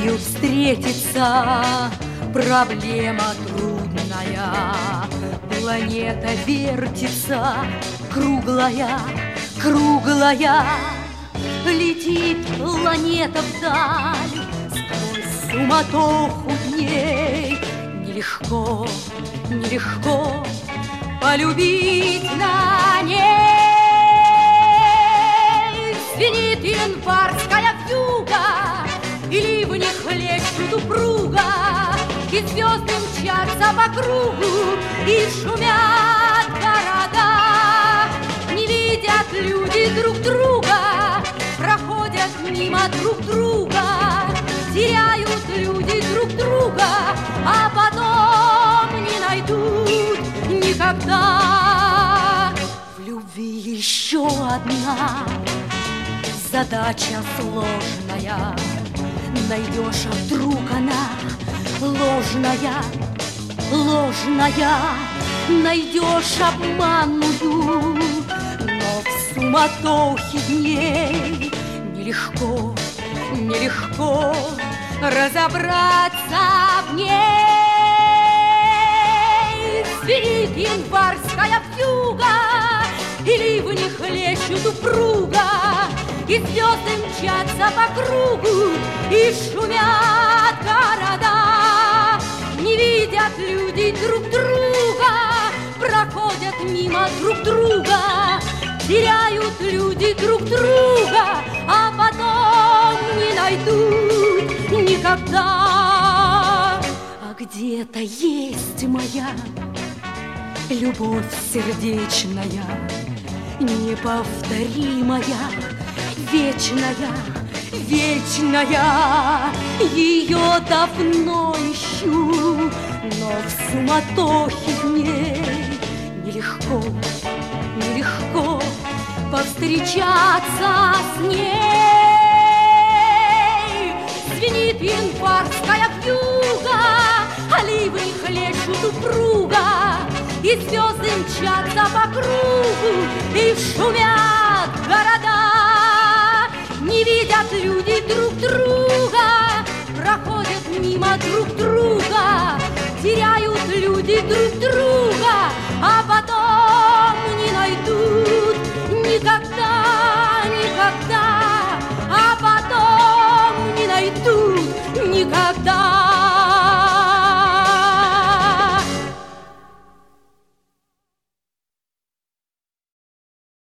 Тобою встретиться проблема трудная. Планета вертится, круглая, круглая. Летит планета вдаль сквозь суматоху дней. Нелегко, нелегко полюбить на ней. Звенит январская вьюга, и ливни хлещут упруга, и звезды мчатся по кругу, и шумят города. Не видят люди друг друга, проходят мимо друг друга, теряют люди друг друга, а потом не найдут никогда. В любви еще одна задача сложная. Найдешь, а вдруг она ложная, ложная. Найдешь обманную, но в суматохе дней нелегко, нелегко разобраться в ней. Звенит январская вьюга, и ливни хлещут упруга, и звезды мчатся по кругу, и шумят города. Не видят люди друг друга, проходят мимо друг друга, теряют люди друг друга, а потом не найдут никогда. А где-то есть моя любовь сердечная, неповторимая, вечная, вечная. Ее давно ищу, но в суматохе дней нелегко, нелегко повстречаться с ней. Звенит январская вьюга, а ливни хлещут упруга, и звезды мчатся по кругу, и шумят города. Не видят люди друг друга, проходят мимо друг друга, теряют люди друг друга,